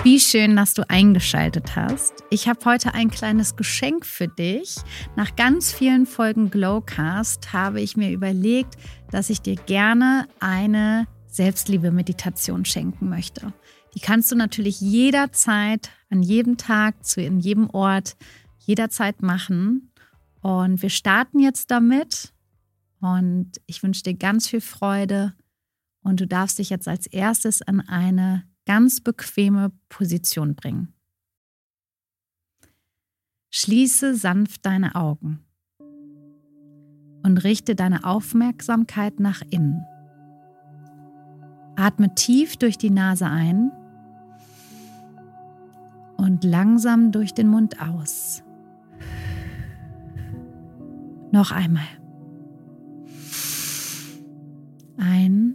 Wie schön, dass du eingeschaltet hast. Ich habe heute ein kleines Geschenk für dich. Nach ganz vielen Folgen Glowcast habe ich mir überlegt, dass ich dir gerne eine Selbstliebe-Meditation schenken möchte. Die kannst du natürlich jederzeit, an jedem Tag, in jedem Ort, jederzeit machen. Und wir starten jetzt damit. Und ich wünsche dir ganz viel Freude. Und du darfst dich jetzt als erstes an eine ganz bequeme Position bringen. Schließe sanft deine Augen und richte deine Aufmerksamkeit nach innen. Atme tief durch die Nase ein und langsam durch den Mund aus. Noch einmal. Ein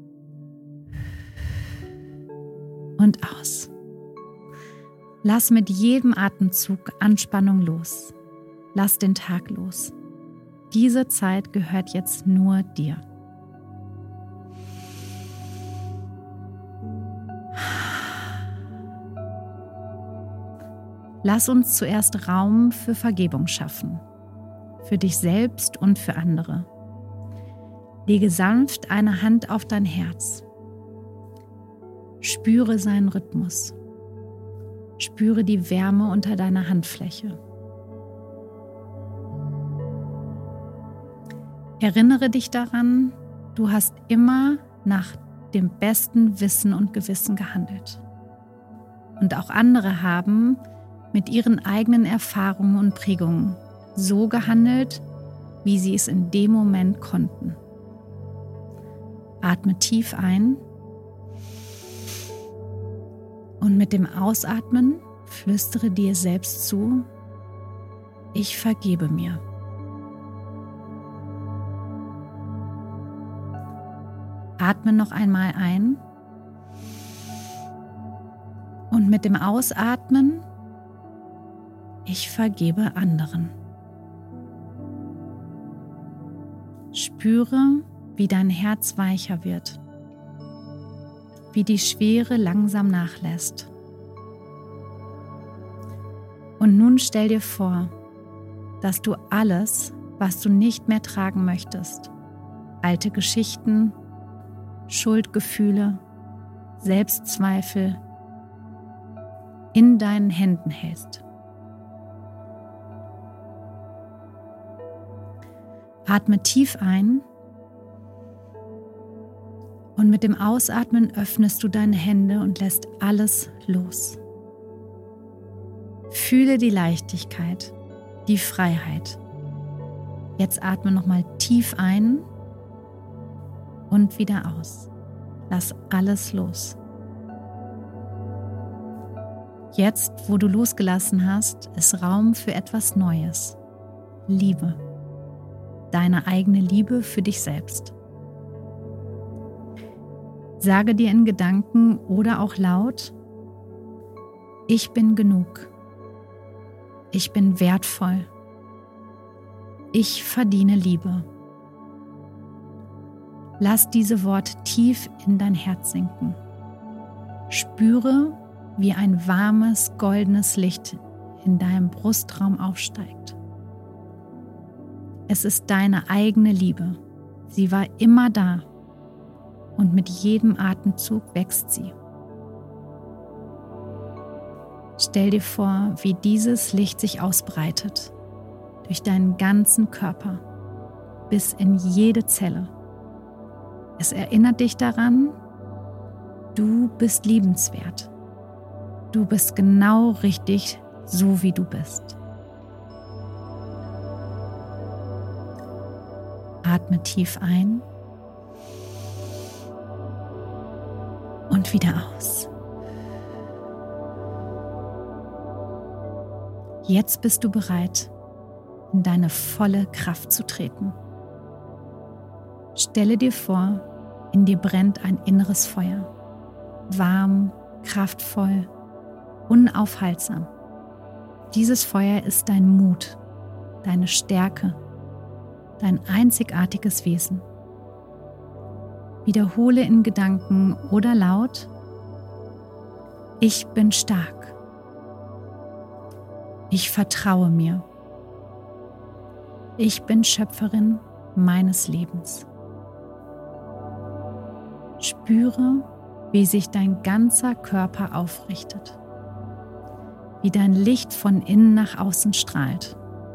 und aus. Lass mit jedem Atemzug Anspannung los. Lass den Tag los. Diese Zeit gehört jetzt nur dir. Lass uns zuerst Raum für Vergebung schaffen. Für dich selbst und für andere. Lege sanft eine Hand auf dein Herz. Spüre seinen Rhythmus. Spüre die Wärme unter deiner Handfläche. Erinnere dich daran, du hast immer nach dem besten Wissen und Gewissen gehandelt. Und auch andere haben mit ihren eigenen Erfahrungen und Prägungen so gehandelt, wie sie es in dem Moment konnten. Atme tief ein. Und mit dem Ausatmen flüstere dir selbst zu, ich vergebe mir. Atme noch einmal ein und mit dem Ausatmen, ich vergebe anderen. Spüre, wie dein Herz weicher wird. Wie die Schwere langsam nachlässt. Und nun stell dir vor, dass du alles, was du nicht mehr tragen möchtest, alte Geschichten, Schuldgefühle, Selbstzweifel, in deinen Händen hältst. Atme tief ein. Und mit dem Ausatmen öffnest du deine Hände und lässt alles los. Fühle die Leichtigkeit, die Freiheit. Jetzt atme nochmal tief ein und wieder aus. Lass alles los. Jetzt, wo du losgelassen hast, ist Raum für etwas Neues. Liebe. Deine eigene Liebe für dich selbst. Sage dir in Gedanken oder auch laut, ich bin genug. Ich bin wertvoll. Ich verdiene Liebe. Lass diese Worte tief in dein Herz sinken. Spüre, wie ein warmes, goldenes Licht in deinem Brustraum aufsteigt. Es ist deine eigene Liebe. Sie war immer da. Und mit jedem Atemzug wächst sie. Stell dir vor, wie dieses Licht sich ausbreitet, durch deinen ganzen Körper, bis in jede Zelle. Es erinnert dich daran, du bist liebenswert. Du bist genau richtig, so wie du bist. Atme tief ein. Und wieder aus. Jetzt bist du bereit, in deine volle Kraft zu treten. Stelle dir vor, in dir brennt ein inneres Feuer. Warm, kraftvoll, unaufhaltsam. Dieses Feuer ist dein Mut, deine Stärke, dein einzigartiges Wesen. Wiederhole in Gedanken oder laut: Ich bin stark. Ich vertraue mir. Ich bin Schöpferin meines Lebens. Spüre, wie sich dein ganzer Körper aufrichtet, wie dein Licht von innen nach außen strahlt.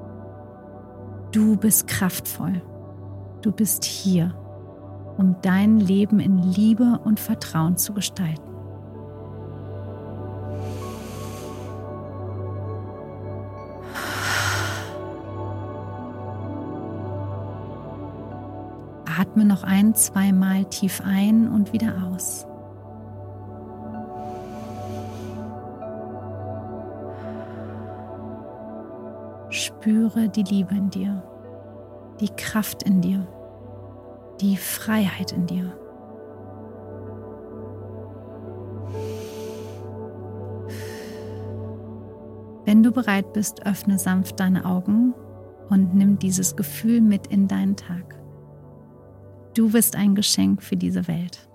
Du bist kraftvoll. Du bist hier, um dein Leben in Liebe und Vertrauen zu gestalten. Atme noch 1-2 Mal tief ein und wieder aus. Spüre die Liebe in dir, die Kraft in dir, die Freiheit in dir. Wenn du bereit bist, öffne sanft deine Augen und nimm dieses Gefühl mit in deinen Tag. Du bist ein Geschenk für diese Welt.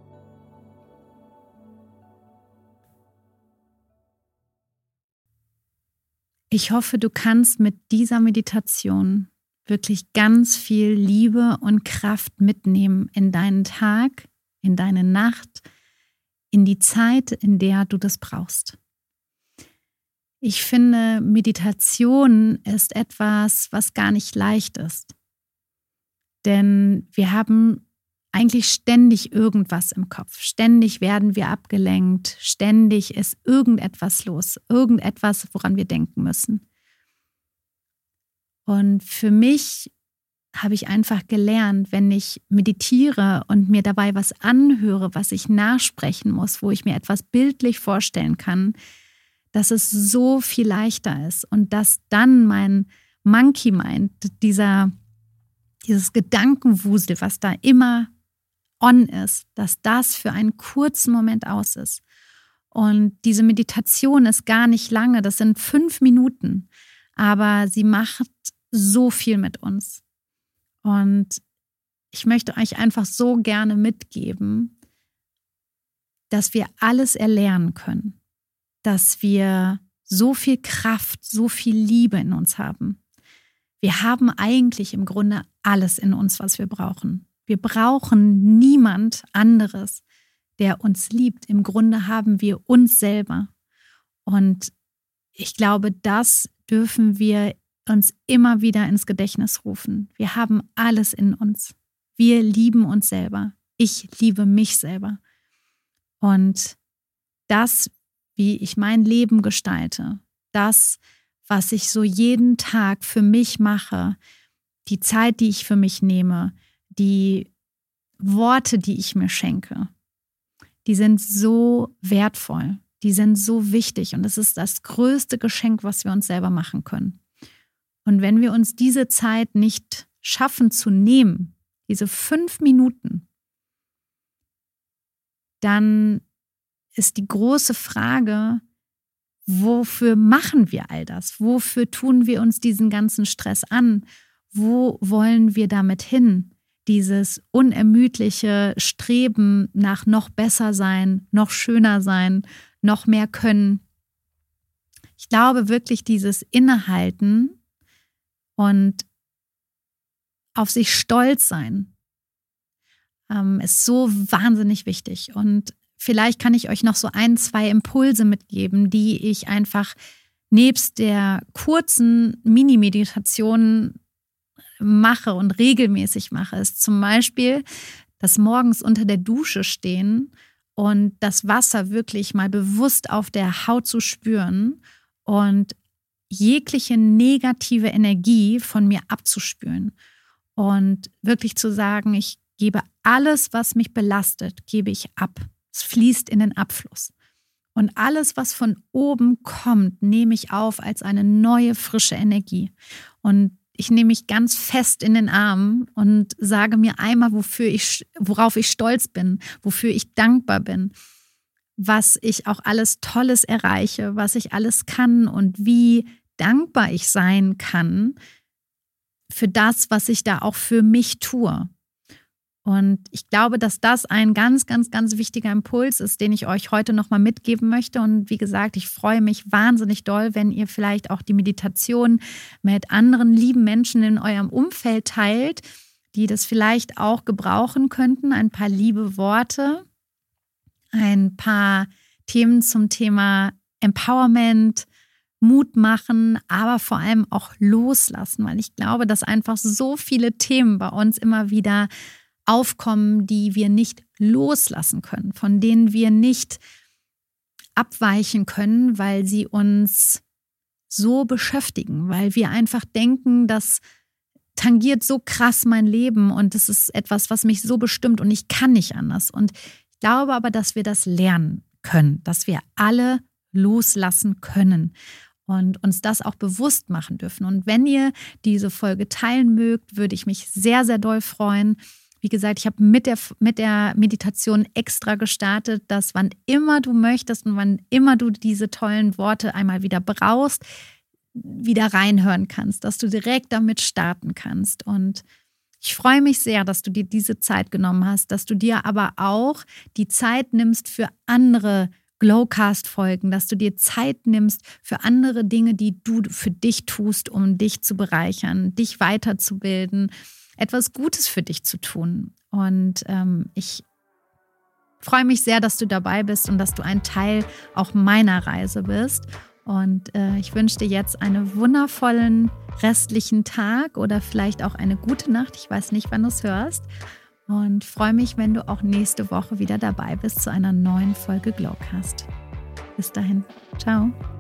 Ich hoffe, du kannst mit dieser Meditation wirklich ganz viel Liebe und Kraft mitnehmen in deinen Tag, in deine Nacht, in die Zeit, in der du das brauchst. Ich finde, Meditation ist etwas, was gar nicht leicht ist. Denn wir haben eigentlich ständig irgendwas im Kopf. Ständig werden wir abgelenkt. Ständig ist irgendetwas los. Irgendetwas, woran wir denken müssen. Und für mich habe ich einfach gelernt, wenn ich meditiere und mir dabei was anhöre, was ich nachsprechen muss, wo ich mir etwas bildlich vorstellen kann, dass es so viel leichter ist und dass dann mein Monkey Mind, dieses Gedankenwusel, was da immer on ist, dass das für einen kurzen Moment aus ist. Und diese Meditation ist gar nicht lange, das sind 5 Minuten, aber sie macht so viel mit uns. Und ich möchte euch einfach so gerne mitgeben, dass wir alles erlernen können, dass wir so viel Kraft, so viel Liebe in uns haben. Wir haben eigentlich im Grunde alles in uns, was wir brauchen. Wir brauchen niemand anderes, der uns liebt. Im Grunde haben wir uns selber. Und ich glaube, das dürfen wir uns immer wieder ins Gedächtnis rufen. Wir haben alles in uns. Wir lieben uns selber. Ich liebe mich selber. Und das, wie ich mein Leben gestalte, das, was ich so jeden Tag für mich mache, die Zeit, die ich für mich nehme, die Worte, die ich mir schenke, die sind so wertvoll, die sind so wichtig und das ist das größte Geschenk, was wir uns selber machen können. Und wenn wir uns diese Zeit nicht schaffen zu nehmen, diese 5 Minuten, dann ist die große Frage, wofür machen wir all das? Wofür tun wir uns diesen ganzen Stress an? Wo wollen wir damit hin? Dieses unermüdliche Streben nach noch besser sein, noch schöner sein, noch mehr können. Ich glaube wirklich, dieses Innehalten und auf sich stolz sein ist so wahnsinnig wichtig. Und vielleicht kann ich euch noch so 1-2 Impulse mitgeben, die ich einfach nebst der kurzen Mini-Meditation mache und regelmäßig mache. Ist zum Beispiel das morgens unter der Dusche stehen und das Wasser wirklich mal bewusst auf der Haut zu spüren und jegliche negative Energie von mir abzuspülen und wirklich zu sagen, ich gebe alles, was mich belastet, gebe ich ab. Es fließt in den Abfluss. Und alles, was von oben kommt, nehme ich auf als eine neue, frische Energie. Und ich nehme mich ganz fest in den Arm und sage mir einmal, worauf ich stolz bin, wofür ich dankbar bin, was ich auch alles Tolles erreiche, was ich alles kann und wie dankbar ich sein kann für das, was ich da auch für mich tue. Und ich glaube, dass das ein ganz, ganz, ganz wichtiger Impuls ist, den ich euch heute nochmal mitgeben möchte. Und wie gesagt, ich freue mich wahnsinnig doll, wenn ihr vielleicht auch die Meditation mit anderen lieben Menschen in eurem Umfeld teilt, die das vielleicht auch gebrauchen könnten. Ein paar liebe Worte, ein paar Themen zum Thema Empowerment, Mut machen, aber vor allem auch loslassen, weil ich glaube, dass einfach so viele Themen bei uns immer wieder aufkommen, die wir nicht loslassen können, von denen wir nicht abweichen können, weil sie uns so beschäftigen, weil wir einfach denken, das tangiert so krass mein Leben und das ist etwas, was mich so bestimmt und ich kann nicht anders. Und ich glaube aber, dass wir das lernen können, dass wir alle loslassen können und uns das auch bewusst machen dürfen. Und wenn ihr diese Folge teilen mögt, würde ich mich sehr, sehr doll freuen. Wie gesagt, ich habe mit der Meditation extra gestartet, dass wann immer du möchtest und wann immer du diese tollen Worte einmal wieder brauchst, wieder reinhören kannst, dass du direkt damit starten kannst. Und ich freue mich sehr, dass du dir diese Zeit genommen hast, dass du dir aber auch die Zeit nimmst für andere Glowcast-Folgen, dass du dir Zeit nimmst für andere Dinge, die du für dich tust, um dich zu bereichern, dich weiterzubilden, etwas Gutes für dich zu tun. Und ich freue mich sehr, dass du dabei bist und dass du ein Teil auch meiner Reise bist. Und ich wünsche dir jetzt einen wundervollen restlichen Tag oder vielleicht auch eine gute Nacht. Ich weiß nicht, wann du es hörst. Und freue mich, wenn du auch nächste Woche wieder dabei bist zu einer neuen Folge Glowcast. Bis dahin. Ciao.